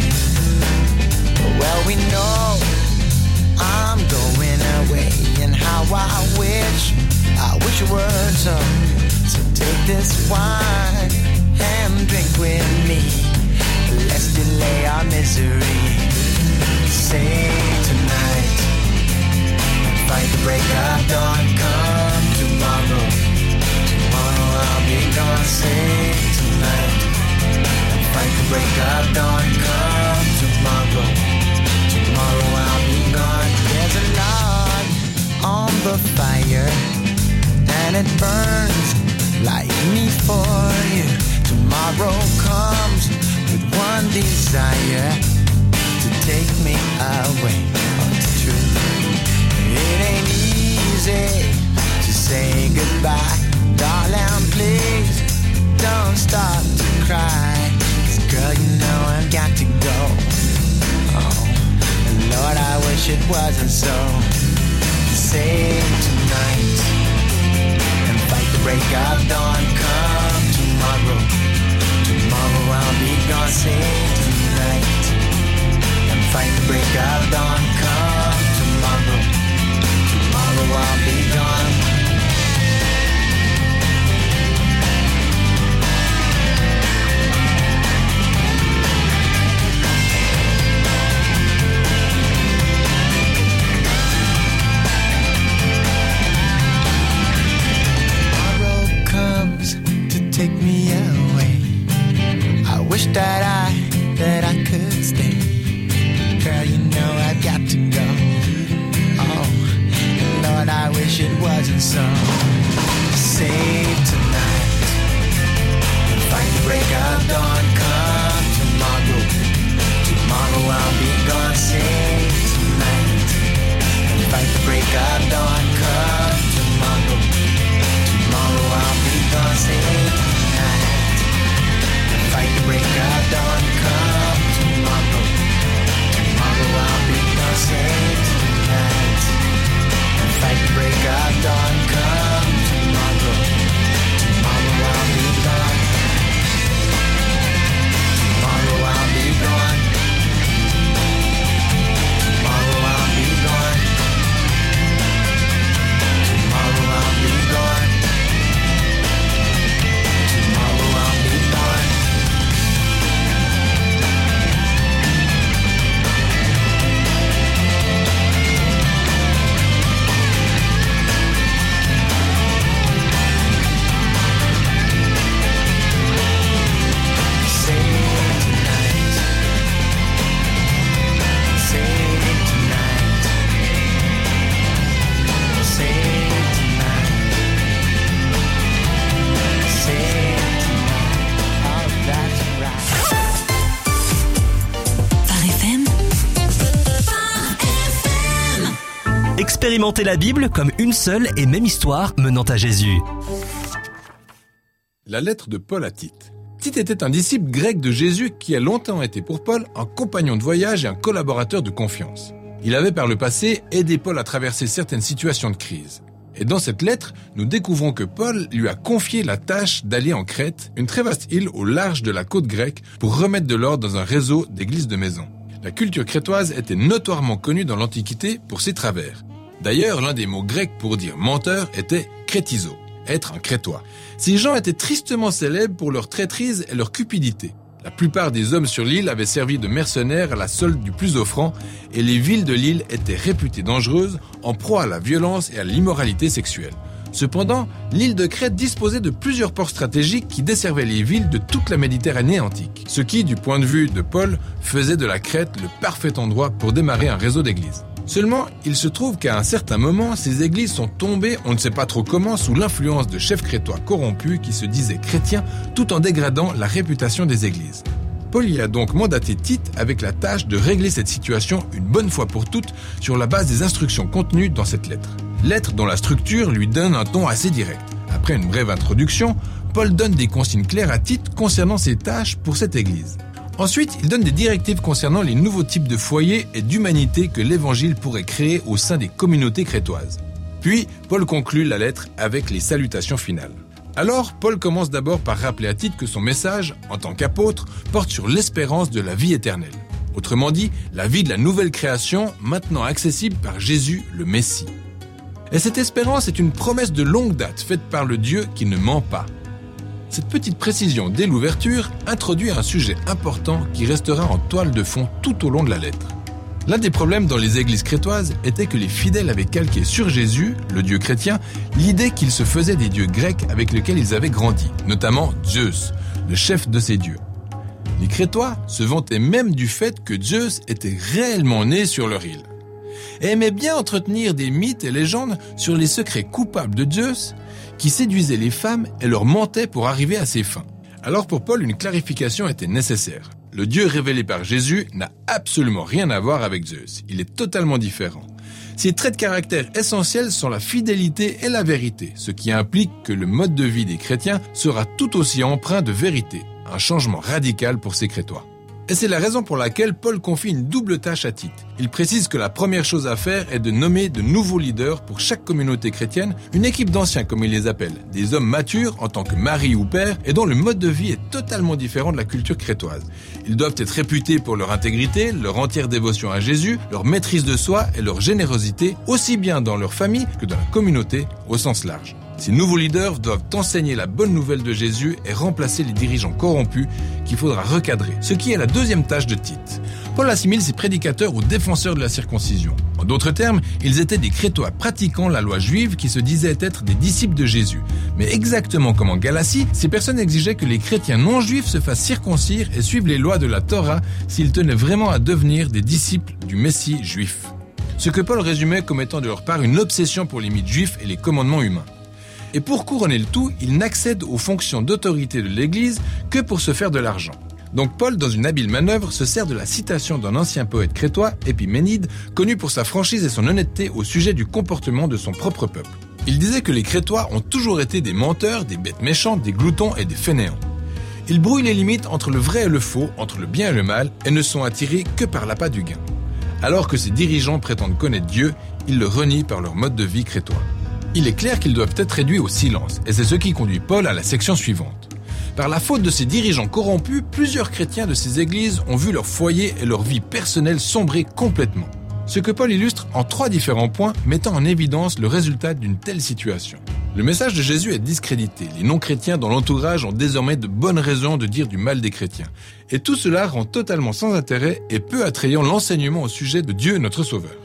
Well, we know I'm going away, and how I wish, I wish it were so. So take this wine and drink with me. Let's delay our misery. Say tonight, fight the break of dawn, come tomorrow. Tomorrow I'll be gone. Say tonight, fight the break of dawn, come tomorrow. Tomorrow I'll be gone. There's a log on the fire, and it burns like me for you. Tomorrow comes with one desire, to take me away. Oh, it's true. It ain't easy to say goodbye. Darling, please don't stop to cry. 'Cause girl, you know I've got to go. Oh, and Lord, I wish it wasn't so. Save tonight and fight the break of dawn. Come tomorrow. Tomorrow I'll be gone. Save tonight some. Save tonight. Fight the break of dawn. Come tomorrow. Tomorrow I'll be gone. Save tonight. Fight the break of dawn. Come tomorrow. Tomorrow I'll be gone. Save tonight. Fight the break of dawn. Come tomorrow. Tomorrow I'll be gone. Save tonight. Fight the break of dawn. Come tomorrow. Tomorrow I'll be gone. Tomorrow I'll be gone. Tomorrow I'll be gone. Tomorrow I'll be gone. Tomorrow I'll be gone. Expérimentez la Bible comme une seule et même histoire menant à Jésus. La lettre de Paul à Tite. Tite était un disciple grec de Jésus qui a longtemps été pour Paul un compagnon de voyage et un collaborateur de confiance. Il avait par le passé aidé Paul à traverser certaines situations de crise. Et dans cette lettre, nous découvrons que Paul lui a confié la tâche d'aller en Crète, une très vaste île au large de la côte grecque, pour remettre de l'ordre dans un réseau d'églises de maisons. La culture crétoise était notoirement connue dans l'Antiquité pour ses travers. D'ailleurs, l'un des mots grecs pour dire menteur était crétizo, être un crétois. Ces gens étaient tristement célèbres pour leur traîtrise et leur cupidité. La plupart des hommes sur l'île avaient servi de mercenaires à la solde du plus offrant et les villes de l'île étaient réputées dangereuses, en proie à la violence et à l'immoralité sexuelle. Cependant, l'île de Crète disposait de plusieurs ports stratégiques qui desservaient les villes de toute la Méditerranée antique. Ce qui, du point de vue de Paul, faisait de la Crète le parfait endroit pour démarrer un réseau d'églises. Seulement, il se trouve qu'à un certain moment, ces églises sont tombées, on ne sait pas trop comment, sous l'influence de chefs crétois corrompus qui se disaient chrétiens tout en dégradant la réputation des églises. Paul y a donc mandaté Tite avec la tâche de régler cette situation une bonne fois pour toutes sur la base des instructions contenues dans cette lettre. Lettre dont la structure lui donne un ton assez direct. Après une brève introduction, Paul donne des consignes claires à Tite concernant ses tâches pour cette église. Ensuite, il donne des directives concernant les nouveaux types de foyers et d'humanité que l'Évangile pourrait créer au sein des communautés crétoises. Puis, Paul conclut la lettre avec les salutations finales. Alors, Paul commence d'abord par rappeler à Tite que son message, en tant qu'apôtre, porte sur l'espérance de la vie éternelle. Autrement dit, la vie de la nouvelle création, maintenant accessible par Jésus, le Messie. Et cette espérance est une promesse de longue date faite par le Dieu qui ne ment pas. Cette petite précision dès l'ouverture introduit un sujet important qui restera en toile de fond tout au long de la lettre. L'un des problèmes dans les églises crétoises était que les fidèles avaient calqué sur Jésus, le Dieu chrétien, l'idée qu'il se faisait des dieux grecs avec lesquels ils avaient grandi, notamment Zeus, le chef de ces dieux. Les Crétois se vantaient même du fait que Zeus était réellement né sur leur île, et aimaient bien entretenir des mythes et légendes sur les secrets coupables de Zeus, qui séduisait les femmes et leur mentait pour arriver à ses fins. Alors pour Paul, une clarification était nécessaire. Le Dieu révélé par Jésus n'a absolument rien à voir avec Zeus. Il est totalement différent. Ses traits de caractère essentiels sont la fidélité et la vérité, ce qui implique que le mode de vie des chrétiens sera tout aussi empreint de vérité, un changement radical pour ces Crétois. Et c'est la raison pour laquelle Paul confie une double tâche à Tite. Il précise que la première chose à faire est de nommer de nouveaux leaders pour chaque communauté chrétienne, une équipe d'anciens comme il les appelle, des hommes matures en tant que mari ou père et dont le mode de vie est totalement différent de la culture crétoise. Ils doivent être réputés pour leur intégrité, leur entière dévotion à Jésus, leur maîtrise de soi et leur générosité, aussi bien dans leur famille que dans la communauté au sens large. Ces nouveaux leaders doivent enseigner la bonne nouvelle de Jésus et remplacer les dirigeants corrompus qu'il faudra recadrer, ce qui est la deuxième tâche de Tite. Paul assimile ces prédicateurs aux défenseurs de la circoncision. En d'autres termes, ils étaient des Crétois pratiquant la loi juive qui se disaient être des disciples de Jésus. Mais exactement comme en Galatie, ces personnes exigeaient que les chrétiens non juifs se fassent circoncire et suivent les lois de la Torah s'ils tenaient vraiment à devenir des disciples du Messie juif. ce que Paul résumait comme étant de leur part une obsession pour les mythes juifs et les commandements humains. Et pour couronner le tout, ils n'accèdent aux fonctions d'autorité de l'Église que pour se faire de l'argent. Donc Paul, dans une habile manœuvre, se sert de la citation d'un ancien poète crétois, Épiménide, connu pour sa franchise et son honnêteté au sujet du comportement de son propre peuple. Il disait que les Crétois ont toujours été des menteurs, des bêtes méchantes, des gloutons et des fainéants. Ils brouillent les limites entre le vrai et le faux, entre le bien et le mal, et ne sont attirés que par l'appât du gain. Alors que ces dirigeants prétendent connaître Dieu, ils le renient par leur mode de vie crétois. Il est clair qu'ils doivent être réduits au silence, et c'est ce qui conduit Paul à la section suivante. Par la faute de ces dirigeants corrompus, plusieurs chrétiens de ces églises ont vu leur foyer et leur vie personnelle sombrer complètement. Ce que Paul illustre en trois différents points, mettant en évidence le résultat d'une telle situation. Le message de Jésus est discrédité. Les non-chrétiens dans l'entourage ont désormais de bonnes raisons de dire du mal des chrétiens. Et tout cela rend totalement sans intérêt et peu attrayant l'enseignement au sujet de Dieu notre Sauveur.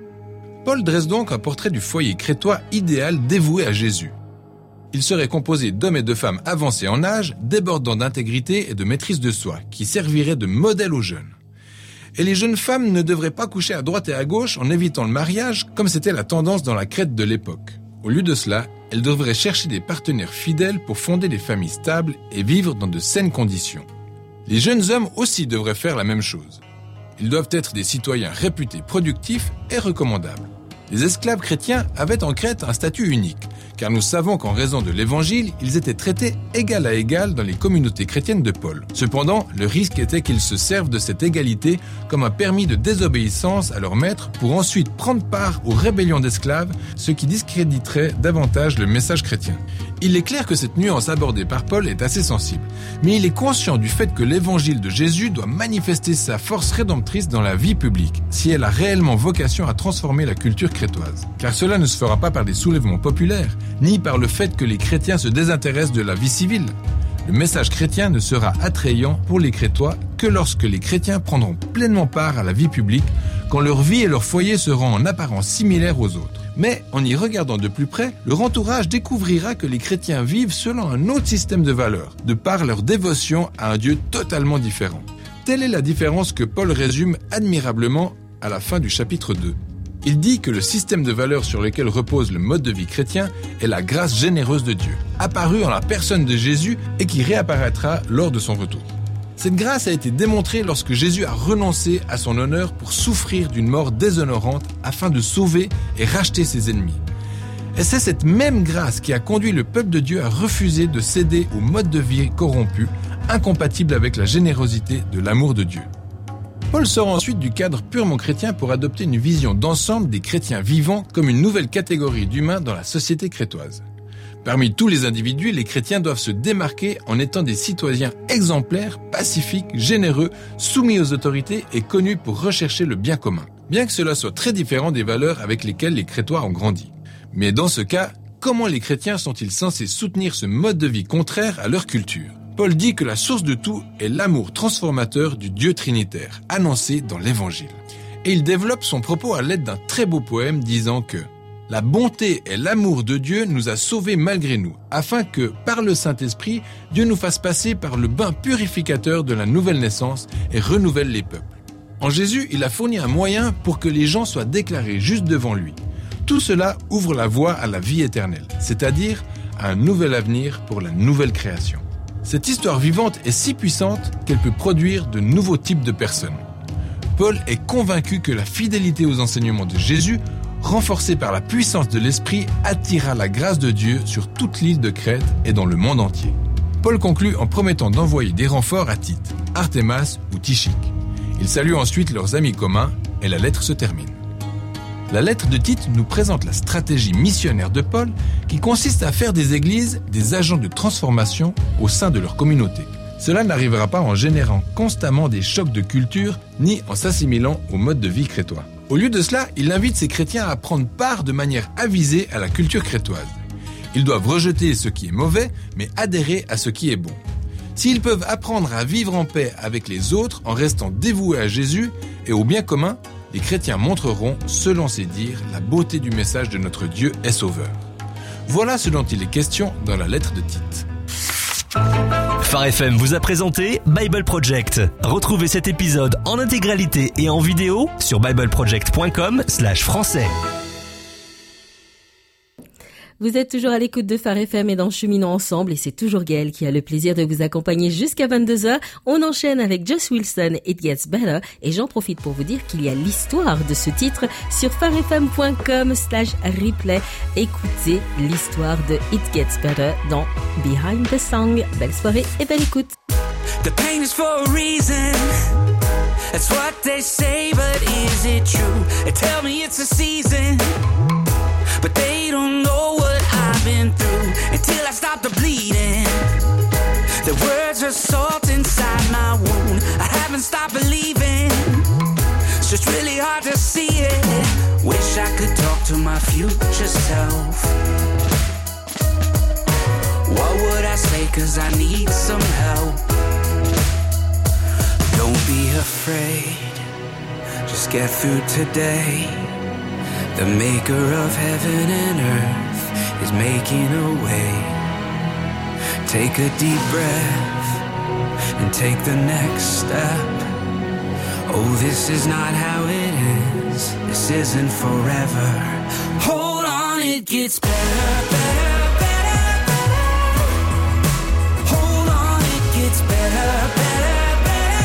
Paul dresse donc un portrait du foyer crétois idéal dévoué à Jésus. Il serait composé d'hommes et de femmes avancés en âge, débordant d'intégrité et de maîtrise de soi, qui serviraient de modèle aux jeunes. Et les jeunes femmes ne devraient pas coucher à droite et à gauche en évitant le mariage, comme c'était la tendance dans la Crète de l'époque. Au lieu de cela, elles devraient chercher des partenaires fidèles pour fonder des familles stables et vivre dans de saines conditions. Les jeunes hommes aussi devraient faire la même chose. Ils doivent être des citoyens réputés productifs et recommandables. Les esclaves chrétiens avaient en Crète un statut unique, car nous savons qu'en raison de l'Évangile, ils étaient traités égal à égal dans les communautés chrétiennes de Paul. Cependant, le risque était qu'ils se servent de cette égalité comme un permis de désobéissance à leur maître pour ensuite prendre part aux rébellions d'esclaves, ce qui discréditerait davantage le message chrétien. Il est clair que cette nuance abordée par Paul est assez sensible, mais il est conscient du fait que l'Évangile de Jésus doit manifester sa force rédemptrice dans la vie publique, si elle a réellement vocation à transformer la culture crétoise. Car cela ne se fera pas par des soulèvements populaires, ni par le fait que les chrétiens se désintéressent de la vie civile. Le message chrétien ne sera attrayant pour les Crétois que lorsque les chrétiens prendront pleinement part à la vie publique, quand leur vie et leur foyer seront en apparence similaires aux autres. Mais en y regardant de plus près, leur entourage découvrira que les chrétiens vivent selon un autre système de valeurs, de par leur dévotion à un Dieu totalement différent. Telle est la différence que Paul résume admirablement à la fin du chapitre deux. Il dit que le système de valeurs sur lequel repose le mode de vie chrétien est la grâce généreuse de Dieu, apparue en la personne de Jésus et qui réapparaîtra lors de son retour. Cette grâce a été démontrée lorsque Jésus a renoncé à son honneur pour souffrir d'une mort déshonorante afin de sauver et racheter ses ennemis. Et c'est cette même grâce qui a conduit le peuple de Dieu à refuser de céder au mode de vie corrompu, incompatible avec la générosité de l'amour de Dieu. Paul sort ensuite du cadre purement chrétien pour adopter une vision d'ensemble des chrétiens vivants comme une nouvelle catégorie d'humains dans la société crétoise. Parmi tous les individus, les chrétiens doivent se démarquer en étant des citoyens exemplaires, pacifiques, généreux, soumis aux autorités et connus pour rechercher le bien commun. Bien que cela soit très différent des valeurs avec lesquelles les Crétois ont grandi. Mais dans ce cas, comment les chrétiens sont-ils censés soutenir ce mode de vie contraire à leur culture ? Paul dit que la source de tout est l'amour transformateur du Dieu trinitaire, annoncé dans l'Évangile. Et il développe son propos à l'aide d'un très beau poème disant que la bonté et l'amour de Dieu nous a sauvés malgré nous, afin que, par le Saint-Esprit, Dieu nous fasse passer par le bain purificateur de la nouvelle naissance et renouvelle les peuples. En Jésus, il a fourni un moyen pour que les gens soient déclarés justes devant lui. Tout cela ouvre la voie à la vie éternelle, c'est-à-dire à un nouvel avenir pour la nouvelle création. Cette histoire vivante est si puissante qu'elle peut produire de nouveaux types de personnes. Paul est convaincu que la fidélité aux enseignements de Jésus, renforcée par la puissance de l'Esprit, attira la grâce de Dieu sur toute l'île de Crète et dans le monde entier. Paul conclut en promettant d'envoyer des renforts à Tite, Artémas ou Tychique. Il salue ensuite leurs amis communs et la lettre se termine. La lettre de Tite nous présente la stratégie missionnaire de Paul qui consiste à faire des églises des agents de transformation au sein de leur communauté. Cela n'arrivera pas en générant constamment des chocs de culture ni en s'assimilant au mode de vie crétois. Au lieu de cela, il invite ses chrétiens à prendre part de manière avisée à la culture crétoise. Ils doivent rejeter ce qui est mauvais, mais adhérer à ce qui est bon. S'ils peuvent apprendre à vivre en paix avec les autres en restant dévoués à Jésus et au bien commun, les chrétiens montreront, selon ses dires, la beauté du message de notre Dieu est sauveur. Voilà ce dont il est question dans la lettre de Tite. Phare F M vous a présenté Bible Project. Retrouvez cet épisode en intégralité et en vidéo sur bible project point com slash français. Vous êtes toujours à l'écoute de Phare F M et dans Cheminons ensemble et c'est toujours Gaëlle qui a le plaisir de vous accompagner jusqu'à vingt-deux heures. On enchaîne avec Joss Wilson, It Gets Better et j'en profite pour vous dire qu'il y a l'histoire de ce titre sur pharefm point com slash replay. Écoutez l'histoire de It Gets Better dans Behind the Song. Belle soirée et belle écoute. The pain is for a reason. That's what they say, but is it true? They tell me it's a season, but they don't know what I've been through until I stop the bleeding. The words are salt inside my wound. I haven't stopped believing. It's just really hard to see it. Wish I could talk to my future self. What would I say? 'Cause I need some help. Don't be afraid. Just get through today. The maker of heaven and earth is making a way. Take a deep breath and take the next step. Oh, this is not how it is. This isn't forever. Hold on, it gets better, better, better, better. Hold on, it gets better, better,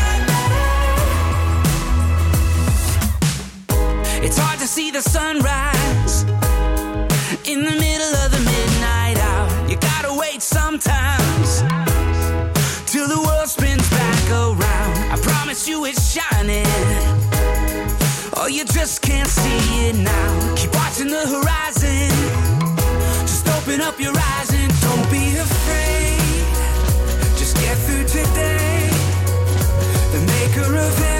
better, better. It's hard to see the sunrise in the middle of the midnight hour. You gotta wait sometimes till the world spins back around. I promise you it's shining. Oh, you just can't see it now. Keep watching the horizon. Just open up your eyes and don't be afraid. Just get through today. The maker of it